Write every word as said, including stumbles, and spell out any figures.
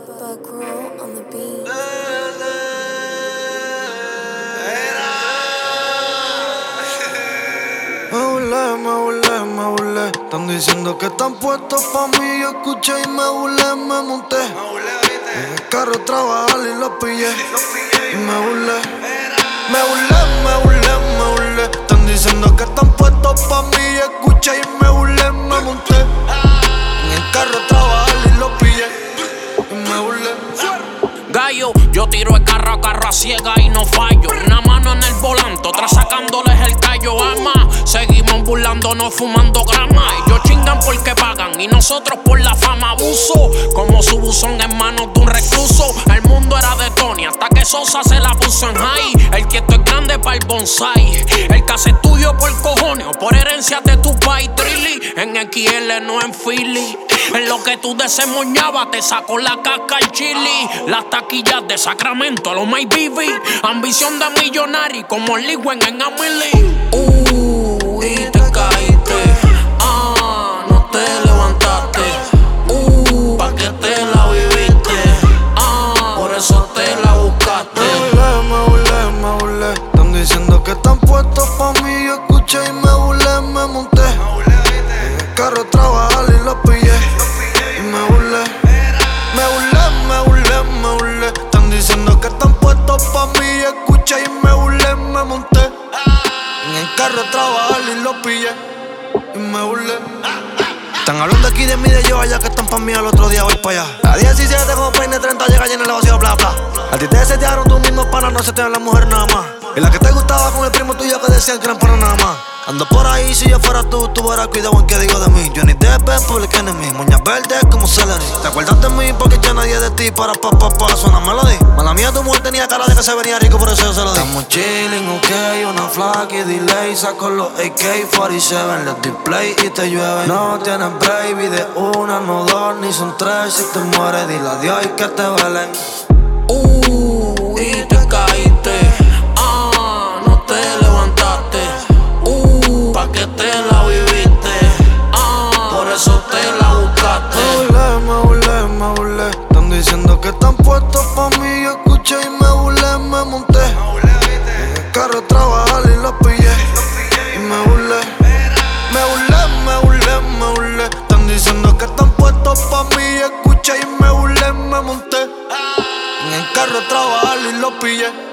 Buck roll on the beat. Me burlé, me burlé, me burlé. Están diciendo que están puestos pa' mí. Yo escuché y me burlé, me monté. En el carro trabajar y los pillé. Y me burlé. Me burlé, me burlé, me burlé. Están diciendo que están puestos pa' mí. Yo escuché y me burlé, me monté. En el carro trabajar y los pillé. Y me burlé. Gallo, yo tiro el carro a carro a ciega y no fallo. Una mano en el volante, otra sacándoles el callo. Ama, seguimos burlándonos fumando grama. Ellos chingan porque pagan y nosotros por la fama. Abuso, como su buzón en manos de un recluso. El mundo era de Tony hasta que Sosa se la puso en high. El quieto es grande para el bonsai. El que hace tuyo por cojones o por herencia de tu país. Trilly, en X L, no en Philly. En lo que tú desemoñabas te sacó la casca el chili. Las taquillas de Sacramento, los My B B. Ambición de millonario como Lee Wen en Amelie. Uh, y te caíste. Ah, no te levantaste. Uh, pa' que te la viviste. Ah, por eso te la buscaste. Me burlé, me burlé, me burlé. Están diciendo que están puestos pa' mí. Yo escuché y me burlé, me monté. En el carro trabajar y los pillé. Y me burlé. Me burlé, me burlé, me burlé. Están diciendo que están puestos pa' mí. Yo escuché y me burlé, me monté. En el carro trabajar y los pillé. Y me burlé. Están hablando aquí de mí, de yo allá, que están pa' mí, al otro día voy pa' allá. A diecisiete como peine treinta llega llena el vacío, bla bla. A ti te setearon tus mismos panas, no se te dan las mujeres nada más. Y la que te gustaba con el primo tuyo que decían que eran panas nada más. Ando por ahí, si yo fuera tú, tú verás cuidado en qué digo de mí. Johnny Depp en Public Enemy, moñas verdes como celery. ¿Te acuerdas de mí? Porque ya nadie de ti para pa pa pa suena melody. Mala mía, tu mujer tenía cara de que se venía rico, por eso yo se lo di. Estamos chilling, ok, una flaca y delay. Saco los A K cuarenta y siete, los display y te llueve. No tienes baby de una, no dos, ni son tres. Si te mueres, dile adiós y que te velen. Uh, y te caíste. Ah, no te levantaste. Uh, pa' que te la viviste. Ah, por eso te la buscaste. Me burlé, me burlé, me burlé. Están diciendo que están puestos pa' mí. Yo escuché y me burlé, me monté. En el carro trabajar y los pillé. Y me burlé. Me burlé, me burlé, me burlé. Están diciendo que están puestos pa' mí. Yo escuché y me burlé, me monté. En el carro trabajar y los pillé.